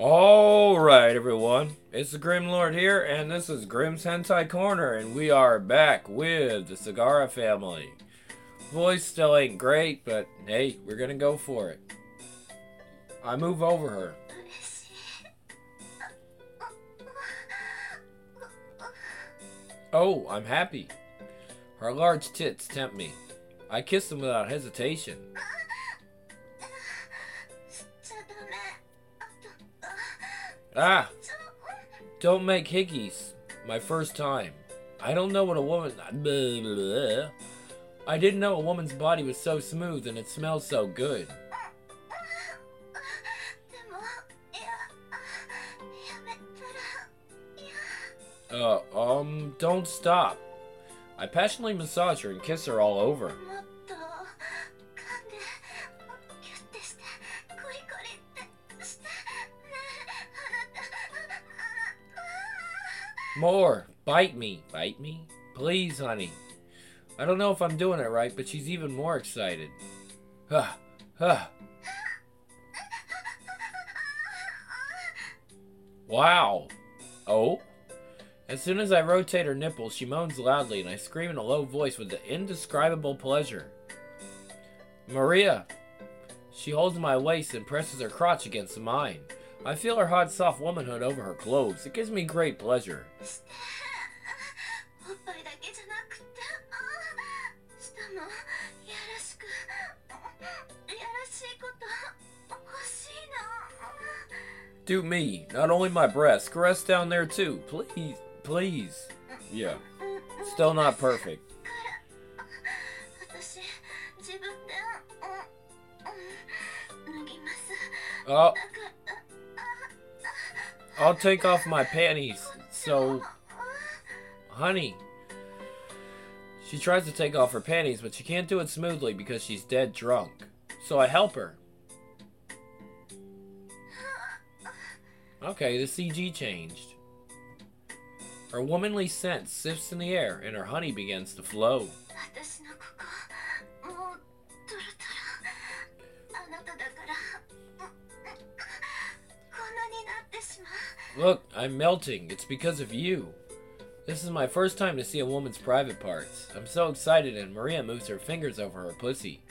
Alright, everyone. It's the Grim Lord here, and this is Grim's Hentai Corner, and we are back with the Sagara family. Voice still ain't great, but hey, we're gonna go for it. I move over her. Oh, I'm happy. Her large tits tempt me. I kiss them without hesitation. Ah! Don't make hickeys. My first time. I don't know what a woman... I didn't know a woman's body was so smooth and it smells so good. Don't stop. I passionately massage her and kiss her all over. More. Bite me. Bite me? Please, honey. I don't know if I'm doing it right, but she's even more excited. Huh. Huh. Wow. Oh? As soon as I rotate her nipples, she moans loudly, and I scream in a low voice with the indescribable pleasure. Maria. She holds my waist and presses her crotch against mine. I feel her hot, soft womanhood over her clothes. It gives me great pleasure. Do me, not only my breasts, caress down there too. Please, please. Yeah. Still not perfect. Oh. I'll take off my panties. So, honey. She tries to take off her panties, but she can't do it smoothly because she's dead drunk. So I help her. Okay, the CG changed. Her womanly scent sifts in the air, and her honey begins to flow. Look, I'm melting. It's because of you. This is my first time to see a woman's private parts. I'm so excited, and Maria moves her fingers over her pussy.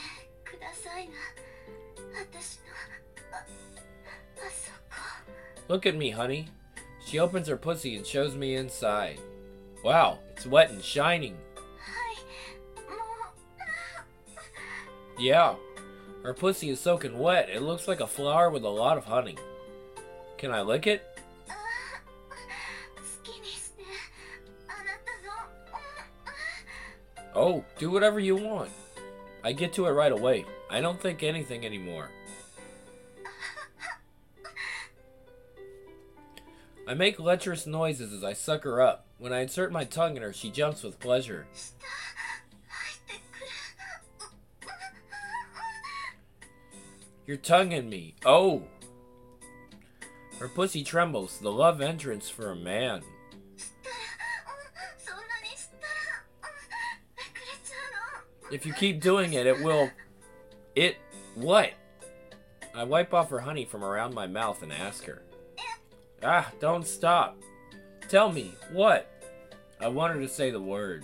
Look at me, honey. She opens her pussy and shows me inside. Wow, it's wet and shining. Yeah, her pussy is soaking wet. It looks like a flower with a lot of honey. Can I lick it? Oh, do whatever you want. I get to it right away. I don't think anything anymore. I make lecherous noises as I suck her up. When I insert my tongue in her, she jumps with pleasure. Your tongue in me. Oh! Her pussy trembles, the love entrance for a man. If you keep doing it, it will... What? I wipe off her honey from around my mouth and ask her. Ah, don't stop. Tell me, what? I want her to say the word.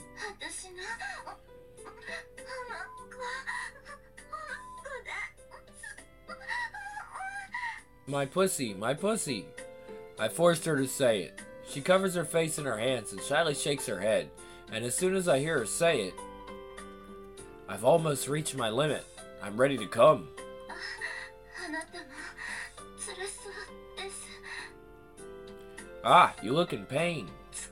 My pussy, my pussy. I forced her to say it. She covers her face in her hands and shyly shakes her head. And as soon as I hear her say it, I've almost reached my limit. I'm ready to come. Ah, you look in pain.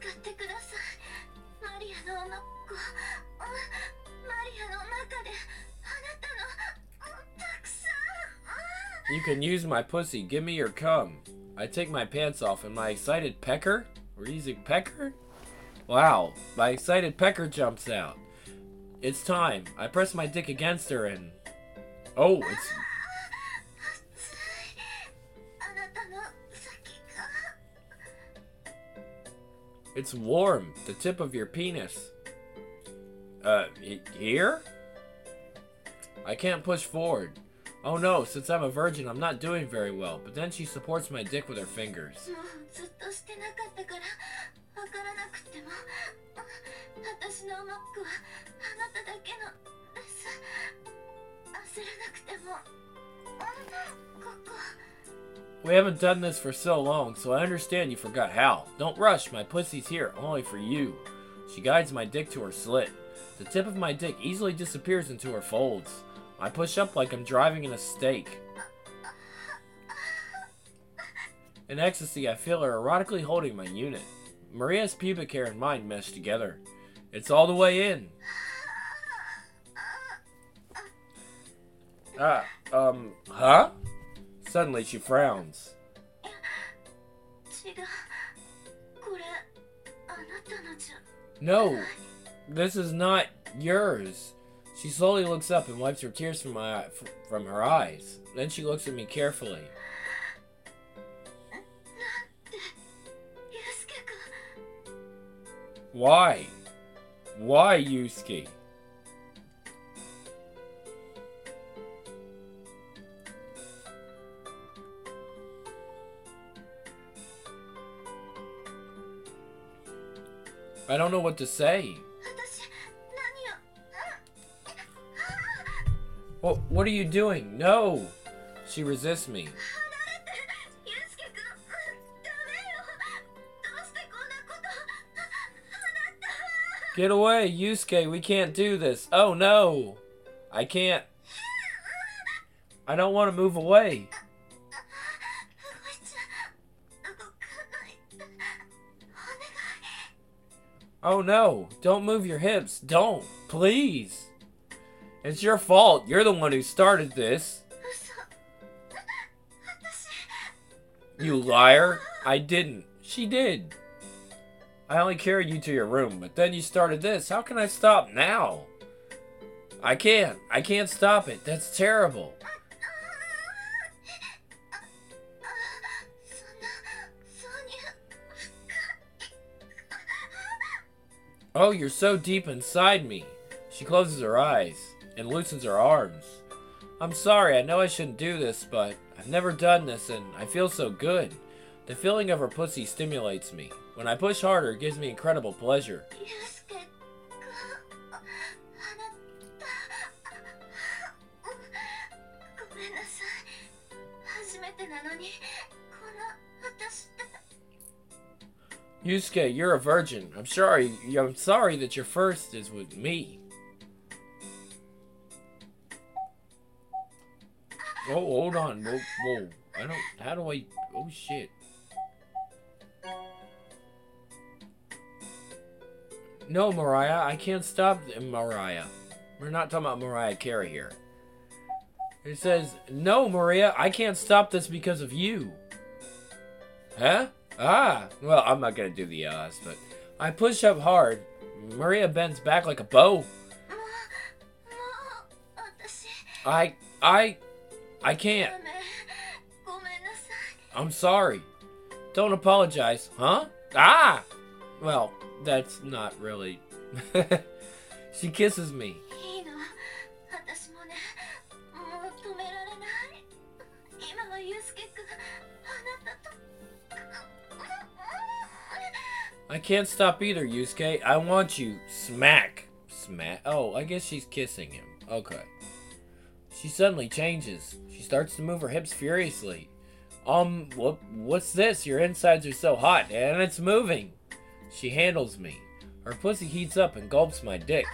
You can use my pussy. Give me your cum. I take my pants off and my excited pecker? We're using pecker? Wow, my excited pecker jumps out. It's time. I press my dick against her and... Oh, it's warm. The tip of your penis. Here? I can't push forward. Oh no, since I'm a virgin, I'm not doing very well. But then she supports my dick with her fingers. もうずっとしてなかったからわからなくても私のマックはあなただけのです焦らなくてもここ We haven't done this for so long, so I understand you forgot how. Don't rush, my pussy's here, only for you. She guides my dick to her slit. The tip of my dick easily disappears into her folds. I push up like I'm driving in a steak. In ecstasy, I feel her erotically holding my unit. Maria's pubic hair and mine mesh together. It's all the way in. Huh? Suddenly she frowns. 違うこれあなたのじゃ No, this is not yours. She slowly looks up and wipes her tears from her eyes. Then she looks at me carefully. ユウスケ君 Why? Why, Yusuke? I don't know what to say. 私何を What are you doing? No! She resists me. 離れてユウスケ君ダメよどうしてこんなことあなた Get away, Yusuke, we can't do this. Oh no! I can't. I don't want to move away. 動いちゃ動かないでお願い Oh no, don't move your hips. Don't, please. It's your fault. You're the one who started this. 嘘私 You liar. I didn't. She did. I only carried you to your room, but then you started this. How can I stop now? I can't. I can't stop it. That's terrible. そんなそうに Oh, you're so deep inside me. She closes her eyes and loosens her arms. I'm sorry, I know I shouldn't do this, but I've never done this and I feel so good. The feeling of her pussy stimulates me. When I push harder, it gives me incredible pleasure. ユウスケ君あなたごめんなさい初めてなのにこの私って Yusuke, you're a virgin. I'm sorry that your first is with me. Oh, hold on. Whoa. Oh shit. No, Mariah, I can't stop Mariah. We're not talking about Mariah Carey here. It says, no, Maria, I can't stop this because of you. Huh? Ah, well, I'm not gonna do the but I push up hard. Maria bends back like a bow. もう私 I can't. ダメごめんなさい I'm sorry. Don't apologize, huh? Ah! Well, that's not really. She kisses me. いいの私もねもう止められない今はユウスケ君あなたと I can't stop either, Yusuke. I want you. Smack. Smack. Oh, I guess she's kissing him. Okay. She suddenly changes. She starts to move her hips furiously. What's this? Your insides are so hot, and it's moving. She handles me. Her pussy heats up and gulps my dick.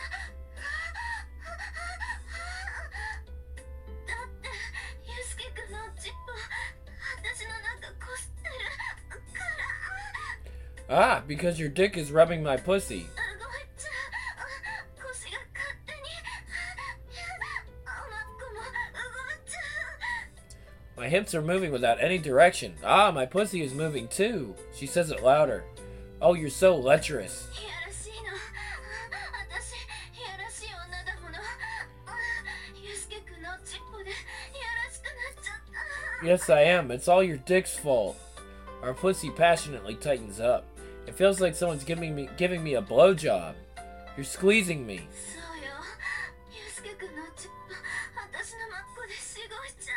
だってユウスケ君のチップ私の中こすってるから Ah, because your dick is rubbing my pussy. 動いちゃう腰が勝手におまっこも動いちゃう My hips are moving without any direction. Ah, my pussy is moving too. She says it louder. Oh, you're so lecherous. いやらしいの私いやらしい女だものユウスケ君のチップでいやらしくなっちゃった Yes, I am. It's all your dick's fault. Our pussy passionately tightens up. It feels like someone's giving me a blowjob. You're squeezing me. そうよユウスケ君のチップ私のマッコでしごいち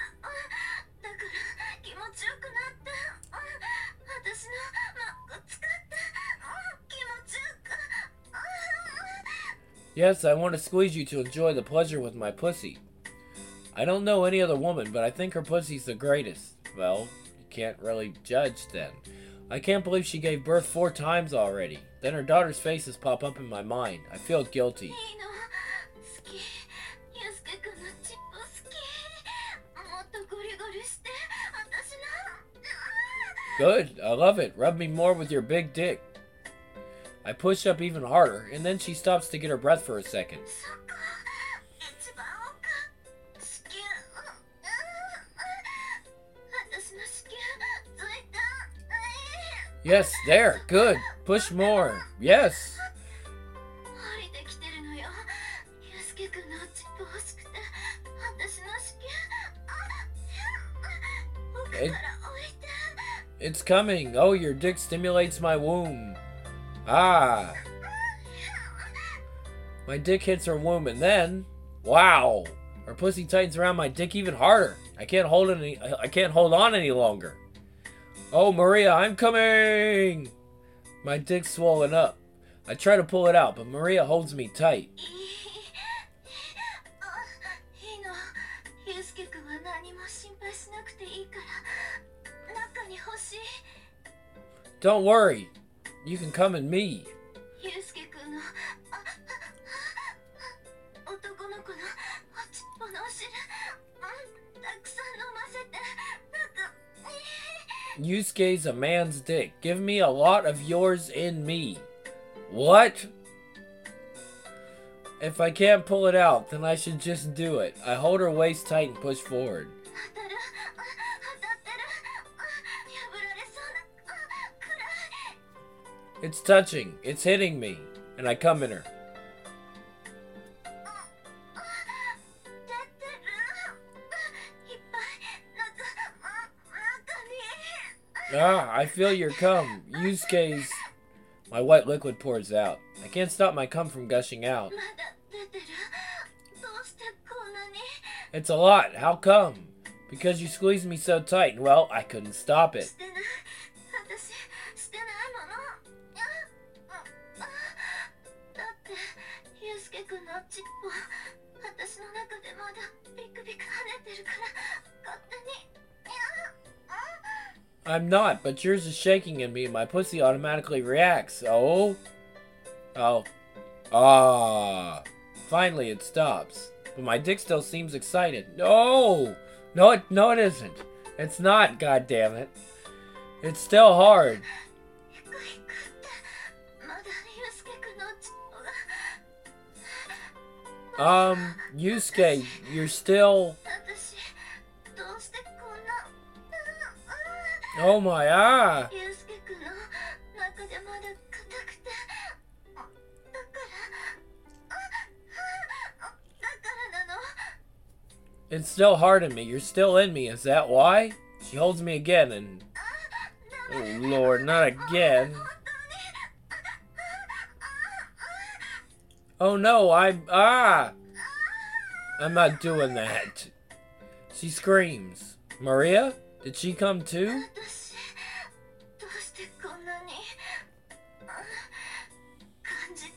Yes, I want to squeeze you to enjoy the pleasure with my pussy. I don't know any other woman, but I think her pussy's the greatest. Well, you can't really judge then. I can't believe she gave birth 4 times already. Then her daughter's faces pop up in my mind. I feel guilty. いいの好きゆうすけくんのチップ好きもっとゴリゴリして私の Good, I love it. Rub me more with your big dick. I push up even harder, and then she stops to get her breath for a second. そっか一番奥子宮私の子宮ついた Yes, there, good. Push more. Yes. 降りてきてるのよゆうすけくんのチップ欲しくて私の子宮奥から降りて It's coming. Oh, your dick stimulates my womb. Ah. My dick hits her womb, and then, wow, her pussy tightens around my dick even harder. I can't hold on any longer. Oh, Maria, I'm coming. My dick's swollen up. I try to pull it out, but Maria holds me tight. いいのゆうすけくんは何も心配しなくていいから中に欲しい Don't worry. You can come in me. ゆうすけくんの男の子のおちっぽのお汁たくさん飲ませて Yusuke's a man's dick. Give me a lot of yours in me. What? If I can't pull it out, then I should just do it. I hold her waist tight and push forward. 当たる当たってる破られそうな暗い It's touching. It's hitting me. And I come in her. 出てるいっぱい中に Ah, I feel your cum. Yusuke's... My white liquid pours out. I can't stop my cum from gushing out. まだ出てるどうしてこんなに It's a lot. How come? Because you squeezed me so tight. Well, I couldn't stop it. してない私してないものだってゆうすけくんのちっぽ私の中でまだビクビク跳ねてるから勝手に I'm not, but yours is shaking in me and my pussy automatically reacts. Oh? Oh. Ah. Finally, it stops. But my dick still seems excited. No! No, it isn't. It's not, goddammit. It's still hard. 行くってまだゆうすけくんのちっぽが Yusuke, you're still... 私どうしてこんな Oh my, ah! ゆうすけくんの中でまだ硬くてだからなの It's still hard in me. You're still in me. Is that why? She holds me again and... Oh, Lord, not again. Oh, no, Ah! I'm not doing that. She screams. Maria? Did she come too? 私どうしてこんなに感じて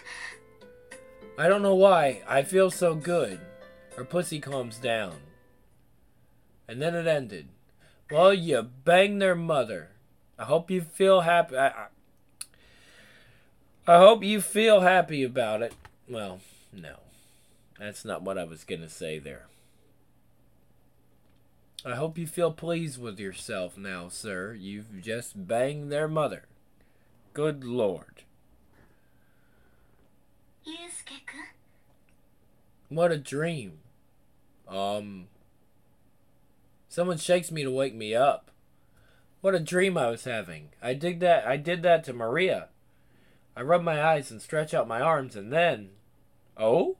I don't know why. I feel so good. Her pussy calms down. And then it ended. Well, you banged their mother. I hope you feel happy. I hope you feel happy about it. Well, no. That's not what I was gonna say there. I hope you feel pleased with yourself now, sir. You've just banged their mother. Good Lord. ゆうすけくん What a dream. Someone shakes me to wake me up. What a dream I was having. I did that to Maria. I rub my eyes and stretch out my arms and then... Oh?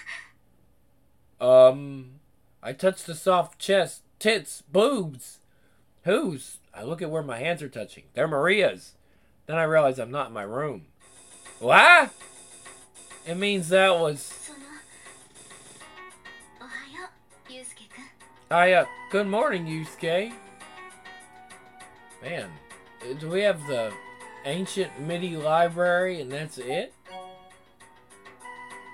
I touch the soft chest, tits, boobs. Whose? I look at where my hands are touching. They're Maria's. Then I realize I'm not in my room. What? It means that was... そのおはようゆうすけくん Good morning, Yusuke. Man, do we have the ancient MIDI library and that's it?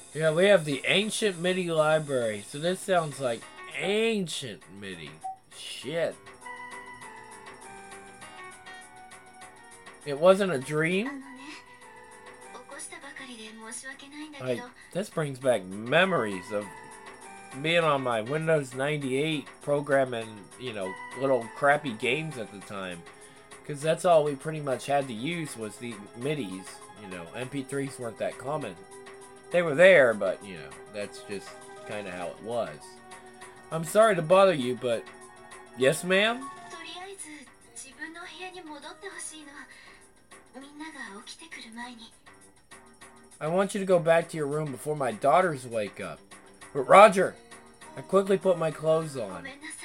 Yeah, we have the Ancient MIDI Library. So this sounds like ancient MIDI. Shit. It wasn't a dream? This brings back memories of being on my Windows 98 programming, you know, little crappy games at the time. Because that's all we pretty much had to use was the MIDIs. You know, MP3s weren't that common. They were there, but, you know, that's just kind of how it was. I'm sorry to bother you, but... Yes, ma'am? I want you to go back to your room before my daughters wake up. But Roger! I quickly put my clothes on.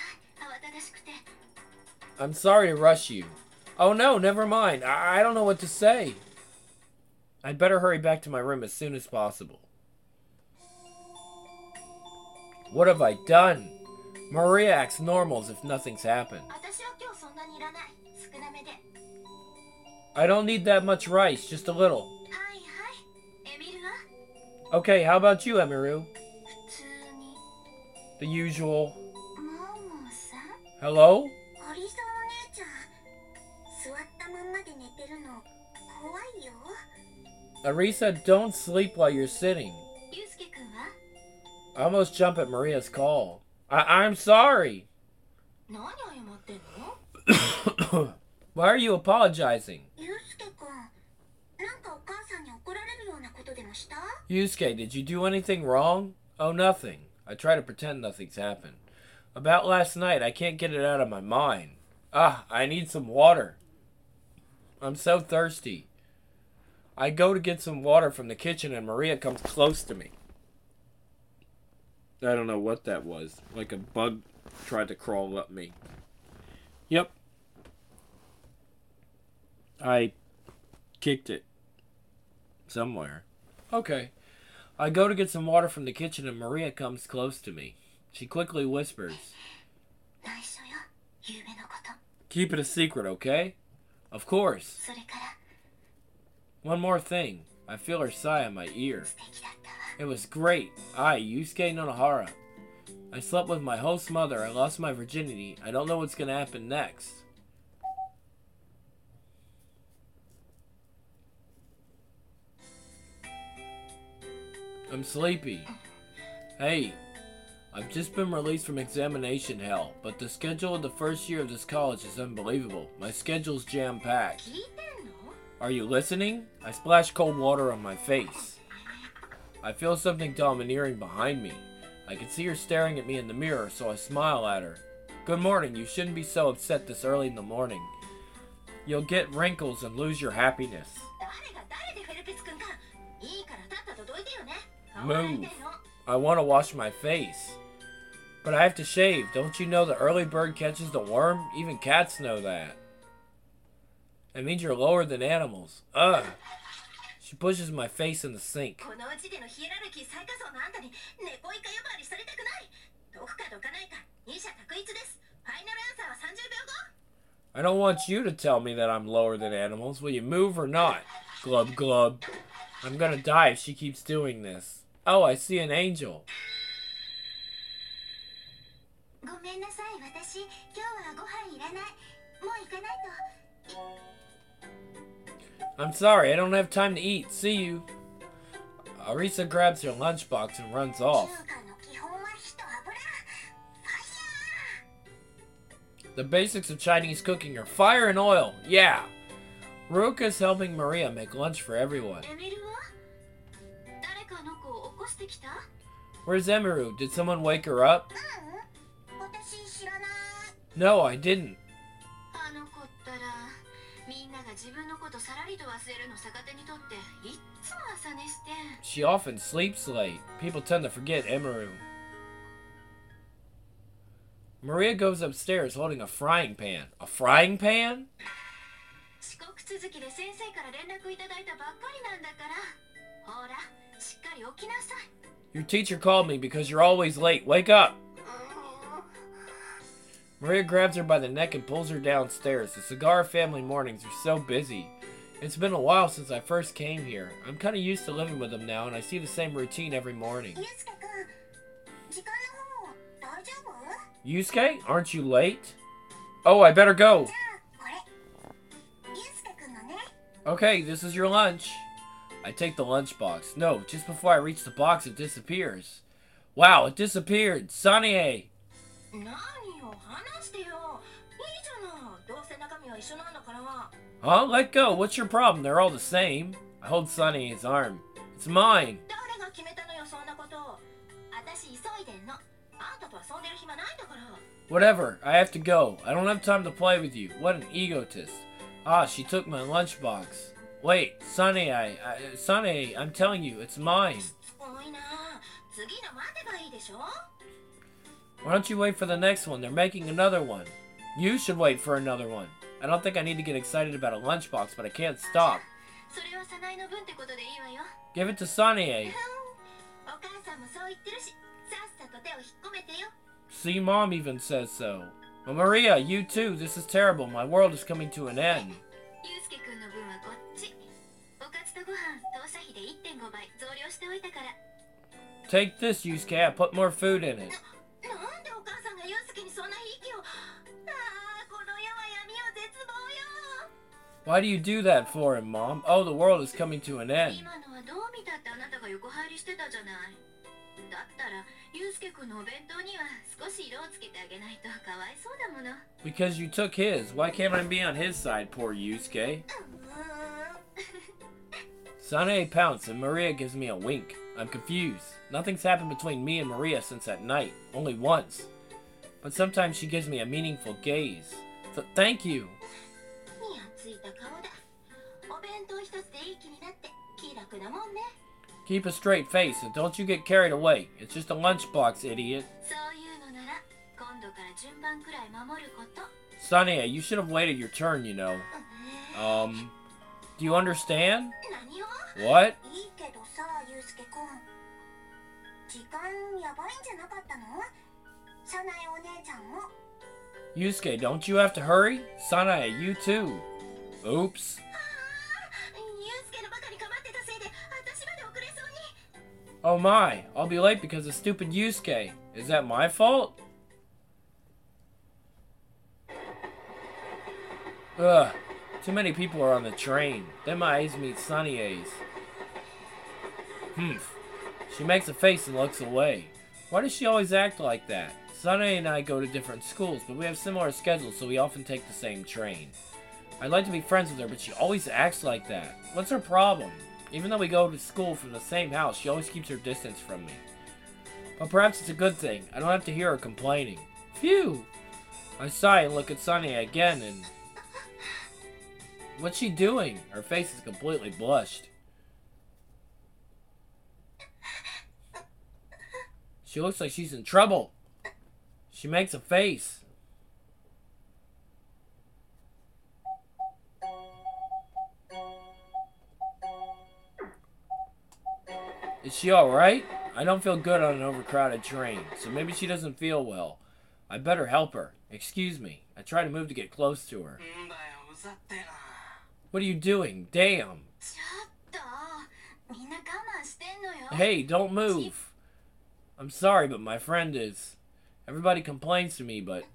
I'm sorry to rush you. Oh no, never mind. I don't know what to say. I'd better hurry back to my room as soon as possible. What have I done? Maria acts normal as if nothing's happened. I don't need that much rice, just a little. Okay, how about you, Emiru? The usual. Hello? Arisa, don't sleep while you're sitting. I almost jump at Maria's call. I'm sorry. Why are you apologizing? Yusuke, did you do anything wrong? Oh, nothing. I try to pretend nothing's happened. About last night, I can't get it out of my mind. I need some water. I'm so thirsty. I go to get some water from the kitchen and Maria comes close to me. I don't know what that was. Like a bug tried to crawl up me. Yep. I kicked it. Somewhere. Okay. I go to get some water from the kitchen and Maria comes close to me. She quickly whispers. Keep it a secret, okay? Of course. One more thing. I feel her sigh in my ear. It was great. Yusuke Nonohara. I slept with my host mother. I lost my virginity. I don't know what's going to happen next. I'm sleepy. Hey, I've just been released from examination hell, but the schedule of the first year of this college is unbelievable. My schedule's jam-packed. Are you listening? I splash cold water on my face. I feel something domineering behind me. I can see her staring at me in the mirror, so I smile at her. Good morning. You shouldn't be so upset this early in the morning. You'll get wrinkles and lose your happiness. Move. I want to wash my face. But I have to shave. Don't you know the early bird catches the worm? Even cats know that. It means you're lower than animals. Ugh. She pushes my face in the sink. I don't want you to tell me that I'm lower than animals. Will you move or not? Glub glub. I'm gonna die if she keeps doing this. Oh, I see an angel. I'm sorry, I don't have time to eat. See you. Arisa grabs her lunchbox and runs off. The basics of Chinese cooking are fire and oil. Yeah. Ruka's helping Maria make lunch for everyone. Where's Emiru? Did someone wake her up? No, I didn't. She often sleeps late. People tend to forget Emiru. Maria goes upstairs holding a frying pan. A frying pan? Your teacher called me because you're always late. Wake up! Maria grabs her by the neck and pulls her downstairs. The Cigar family mornings are so busy. It's been a while since I first came here. I'm kind of used to living with him now, and I see the same routine every morning. ゆうすけくん、時間の方大丈夫？ Yusuke, aren't you late? Oh, I better go. じゃあこれゆうすけくんのね。 Okay, this is your lunch. I take the lunchbox. No, just before I reach the box, it disappears. Wow, it disappeared. Sanie! 何よ話してよ。いいじゃない。どうせ中身は一緒なんだから。 Huh? Let go. What's your problem? They're all the same. I hold Sanie's arm. It's mine. 誰が決めたのよそんなこと。私急いでんの。あんたと遊んでる暇ないんだから。 Whatever. I have to go. I don't have time to play with you. What an egotist. Ah, she took my lunchbox. Wait, Sanie, Sanie, I'm telling you, it's mine. すごいな。次の待てばいいでしょ。 Why don't you wait for the next one? They're making another one. You should wait for another one. I don't think I need to get excited about a lunchbox, but I can't stop. それは早苗の分ってことでいいわよ。 Give it to Sanie. お母さんもそう言ってるし、さっさと手を引っ込めてよ。 See, Mom even says so. Well, Maria, you too. This is terrible. My world is coming to an end. ゆうすけくんの分はこっち。おかずとご飯、当社費で 1.5 倍増量しておいたから。 Take this, Yusuke. I put more food in it. なんでお母さんがゆうすけにそんなひいきを。ああ、この世は闇よ絶望よ。 Why do you do that for him, Mom? Oh, the world is coming to an end. 今のはどう見たってあなたが横入りしてたじゃない。だったらゆうすけくんのお弁当には少し色をつけてあげないとかわいそうだもの。 Because you took his. Why can't I be on his side, poor Yusuke? Sanie pouts and Maria gives me a wink. I'm confused. Nothing's happened between me and Maria since that night. Only once. But sometimes she gives me a meaningful gaze. Thank you. にやついた顔だ。お弁当一つでいい気になって気楽なもんね。 Keep a straight face and don't you get carried away. It's just a lunchbox, idiot. そういうのなら今度から順番くらい守ること。 Sanie, you should have waited your turn, you know. Do you understand? 何を？ What? いいけどさ、ゆうすけくん。時間やばいんじゃなかったの？早苗お姉ちゃんも。 Yusuke, don't you have to hurry? Sanae, you too. Oops. ゆうすけのばかり構ってたせいで私まで遅れそうに。 Oh my, I'll be late because of stupid Yusuke. Is that my fault? Ugh, too many people are on the train. Then my eyes meet Sanie's. Humph. She makes a face and looks away. Why does she always act like that? Sanie and I go to different schools, but we have similar schedules, so we often take the same train. I'd like to be friends with her, but she always acts like that. What's her problem? Even though we go to school from the same house, she always keeps her distance from me. But perhaps it's a good thing. I don't have to hear her complaining. Phew! I sigh and look at Sanie again and... What's she doing? Her face is completely blushed. She looks like she's in trouble. She makes a face. Is she alright? I don't feel good on an overcrowded train, so maybe she doesn't feel well. I better help her. Excuse me. I try to move to get close to her. What are you doing? Damn. ちょっとみんな我慢してんのよ。 Hey, don't move. I'm sorry, but my friend is... Everybody complains to me, but...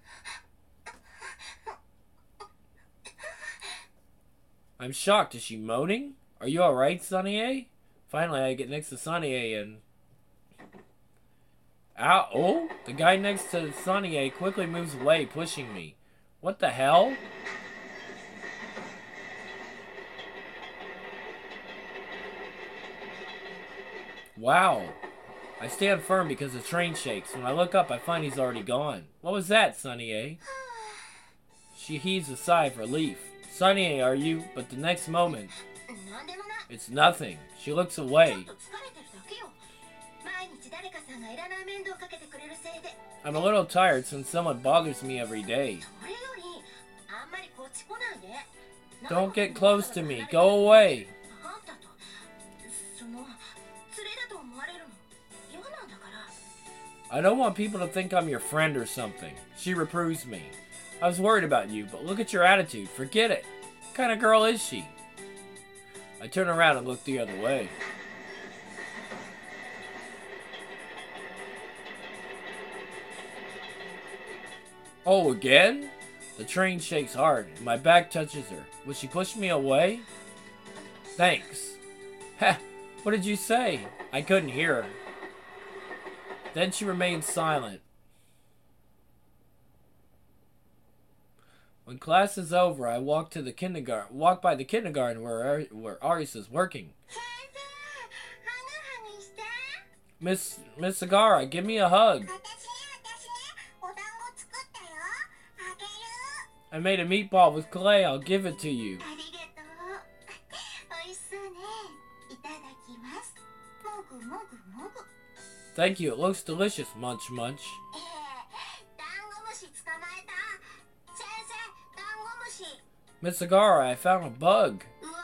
I'm shocked. Is she moaning? Are you alright, Sanie? Finally, I get next to Sanie and... Ow! Oh! The guy next to Sanie quickly moves away, pushing me. What the hell? Wow. I stand firm because the train shakes. When I look up, I find he's already gone. What was that, Sanie? She heaves a sigh of relief. Sanie, are you? But the next moment, なんでもない。 it's nothing. She looks ちょ away. っと疲れてるだけよ。毎日誰かさんがいらない面倒をかけてくれるせいで。 I'm a little tired since someone bothers me every day. それよりあんまりこっち来ないで。 Don't get close to me. Go away. あんたとその連れだと思われるの嫌なんだから。 I don't want people to think I'm your friend or something. She reproves me. I was worried about you, but look at your attitude. Forget it. What kind of girl is she? I turn around and look the other way. Oh, again? The train shakes hard. My back touches her. Will she push me away? Thanks. Ha! What did you say? I couldn't hear her. Then she remained silent. When class is over, I walk by the kindergarten where Arisa's working. Miss Sagara, give me a hug. I made a meatball with clay. I'll give it to you. Thank you. It looks delicious. Munch, munch. Miss Sagara, I found a bug.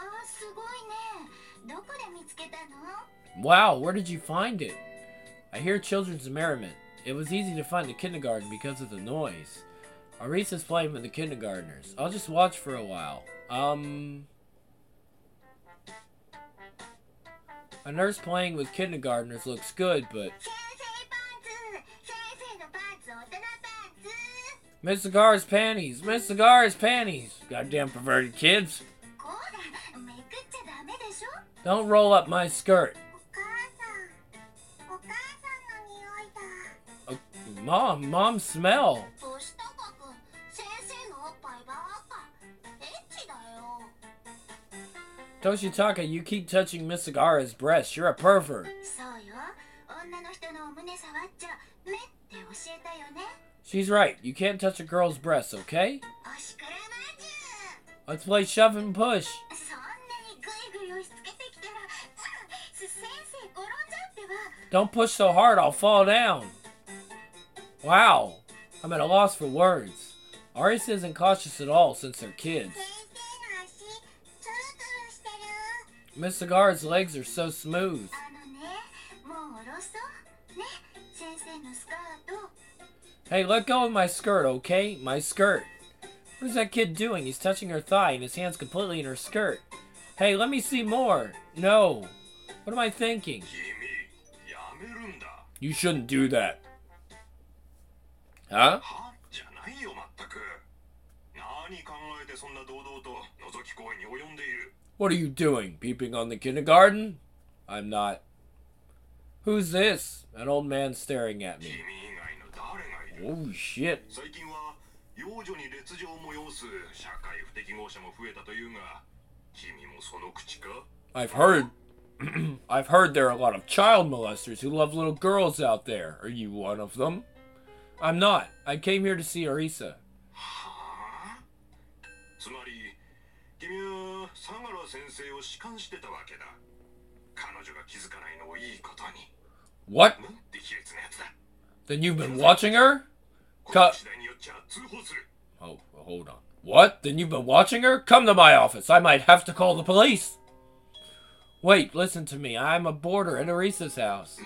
Wow, where did you find it? I hear children's merriment. It was easy to find the kindergarten because of the noise. Arisa's playing with the kindergartners. I'll just watch for a while. A nurse playing with kindergartners looks good, but... Miss Sagara's panties! Miss Sagara's panties! Goddamn perverted kids! Don't roll up my skirt! Mom, smell! Toshitaka, you keep touching Miss Sagara's breast. You're a pervert. She's right. You can't touch a girl's breasts, okay? Let's play shove and push. Don't push so hard, I'll fall down. Wow, I'm at a loss for words. Arisa isn't cautious at all since they're kids. Miss Sagara's legs are so smooth. Hey, let go of my skirt, okay? My skirt. What is that kid doing? He's touching her thigh and his hand's completely in her skirt. Hey, let me see more. No. What am I thinking? You shouldn't do that. Huh? What are you doing? Peeping on the kindergarten? I'm not. Who's this? An old man staring at me. Oh shit. I've heard there are a lot of child molesters who love little girls out there. Are you one of them? I'm not. I came here to see Arisa. What? Then you've been watching her? Oh, hold on. What? Then you've been watching her? Come to my office. I might have to call the police. Wait, listen to me. I'm a boarder at Arisa's house.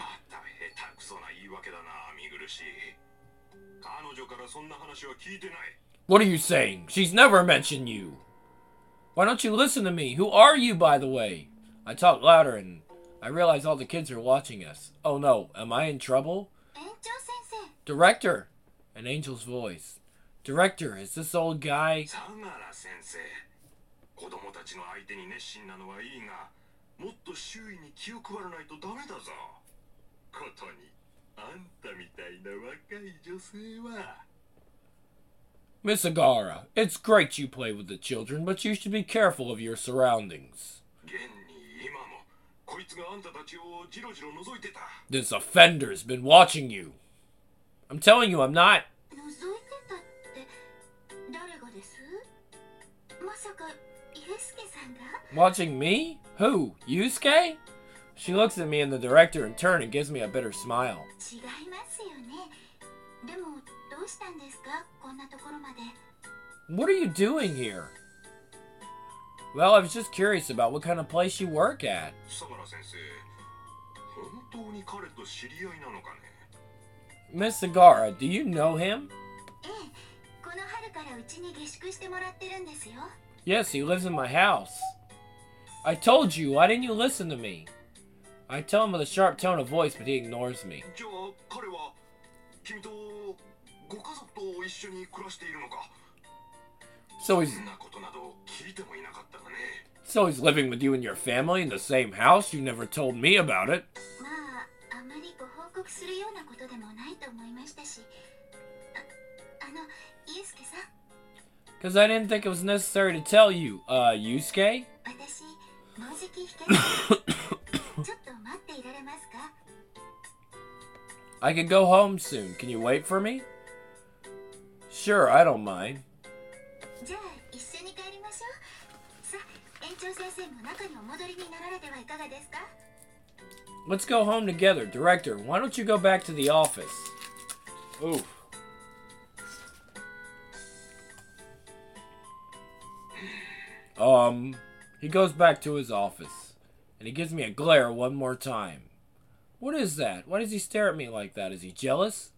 What are you saying? She's never mentioned you. Why don't you listen to me? Who are you, by the way? I talk louder and I realize all the kids are watching us. Oh no, am I in trouble? Director! An angel's voice. Director, is this old guy... Miss Sagara, it's great you play with the children, but you should be careful of your surroundings. This offender's been watching you. I'm telling you, I'm not. Watching me? Who? Yusuke? She looks at me and the director in turn and gives me a bitter smile. What are you doing here? Well, I was just curious about what kind of place you work at. Miss Sagara, do you know him? Yes, he lives in my house. I told you, why didn't you listen to me? I tell him with a sharp tone of voice, but he ignores me. じゃあ彼は君とご家族と一緒に暮らしているのか。 So he's そんなことなど聞いてもいなかったがね。 so he's living with you and your family in the same house? You never told me about it. まああまりご報告するようなことでもないと思いましたし、ユウスケさん、 Because I didn't think it was necessary to tell you. Yusuke? 私もうじき引けないちょっと待っていられますか？ I can go home soon. Can you wait for me? Sure, I don't mind. じゃあ一緒に帰りましょう。さあ、園長先生も中にお戻りになられてはいかがですか？ Let's go home together. Director, why don't you go back to the office? Oof. He goes back to his office, and he gives me a glare one more time. What is that? Why does he stare at me like that? Is he jealous?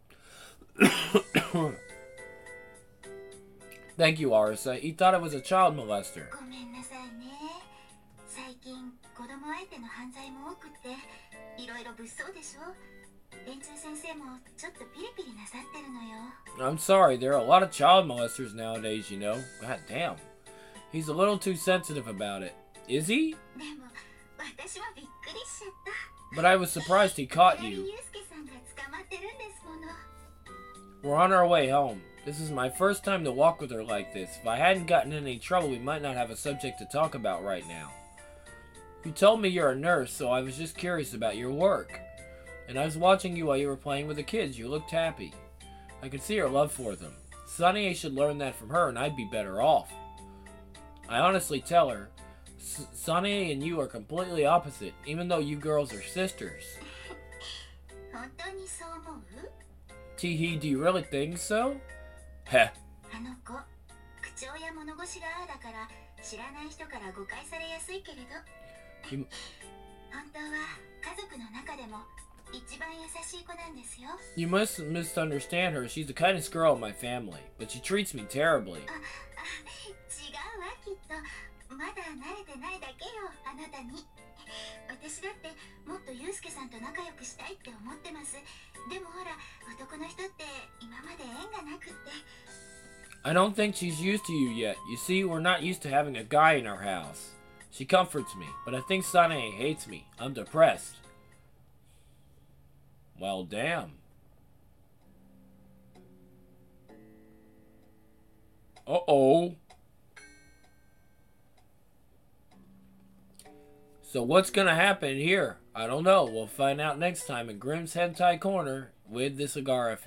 Thank you, Arisa. He thought I was a child molester. ごめんなさいね。最近子供相手の犯罪も多くっていろいろ物騒でしょ。園長先生もちょっとピリピリなさってるのよ。 I'm sorry, there are a lot of child molesters nowadays, you know. God damn. He's a little too sensitive about it. Is he? でも私はびっくりしちゃった。 But I was surprised he caught やはり you. ユウスケさんが捕まってるんですもの。 We're on our way home. This is my first time to walk with her like this. If I hadn't gotten in any trouble, we might not have a subject to talk about right now. You told me you're a nurse, so I was just curious about your work. And I was watching you while you were playing with the kids. You looked happy. I could see your love for them. Sunny should learn that from her, and I'd be better off. I honestly tell her, Sunny and you are completely opposite, even though you girls are sisters. 本当にそう思う？ Teehee, do you really think so? Heh. あの子、口調や物腰がああだから知らない人から誤解されやすいけれど、 You, 本当は家族の中でも一番優しい子なんですよ。 you must misunderstand her. She's the kindest girl in my family, but she treats me terribly. 違うわきっと。まだ慣れてないだけよ、あなたに。私だってもっとユウスケさんと仲良くしたいって思ってます。でもほら、男の人って今まで縁がなくって。 I don't think she's used to you yet. You see, we're not used to having a guy in our house. She comforts me, but I think Sanae hates me. I'm depressed. Well, damn. Uh-oh. So what's gonna happen here? I don't know. We'll find out next time in Grimm's Hentai Corner with the Cigar Effect.